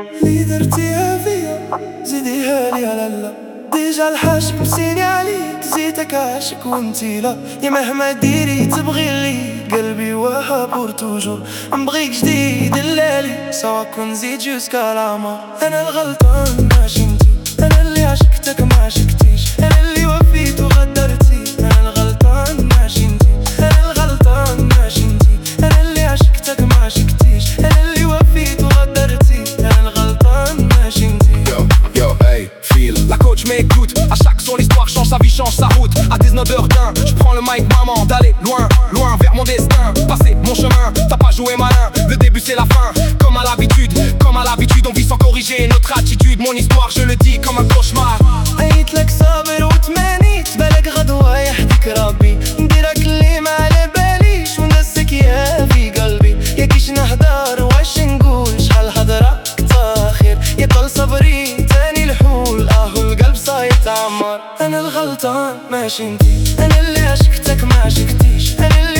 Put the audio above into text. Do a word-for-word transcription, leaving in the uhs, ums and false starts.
اللي درتيها فيا زيديها لي على لا، ديجا الحاشك مسيني عليك، زيتك عاشق وانتي لا. يا مهما ديري تبغي لي قلبي وها بور توجور، نبغيك جديد الليالي سوا كون زيد جوسكا لامور. انا الغلطان ماشي انتي، انا اللي عشقتك ما عشقتيش، انا اللي وفيت وغدرتي. انا الغلطان ماشي انتي، انا الغلطان ماشي انتي، انا اللي عشقتك ما عشقتيش، انا اللي وفيت وغدرتي. انا الغلطان ماشي انتي. Yo, yo, hey, feel. La coach m'écoute, à chaque son l'histoire change, sa vie change sa route. À dix-neuf heures d'un, je prends le mic maman, d'aller loin, loin vers mon destin. Passer mon chemin, t'as pas joué malin, le début c'est la fin. Comme à l'habitude, comme à l'habitude, on vit sans corriger notre attitude. Mon histoire, je le dis comme un cauchemar. عيت لك صابر وتمانيت بالك غدوة يحفيك ربي، نديرك اللي ما على باليش وندسك يا في قلبي. يا كيش نهدر واش نقول، شحال هضرة كتاخير، يا طال صبري تاني الحول، اهو القلب صايت عمار. انا الغلطان ماشي انتي، انا اللي عشقتك ما عشقتيش، انا اللي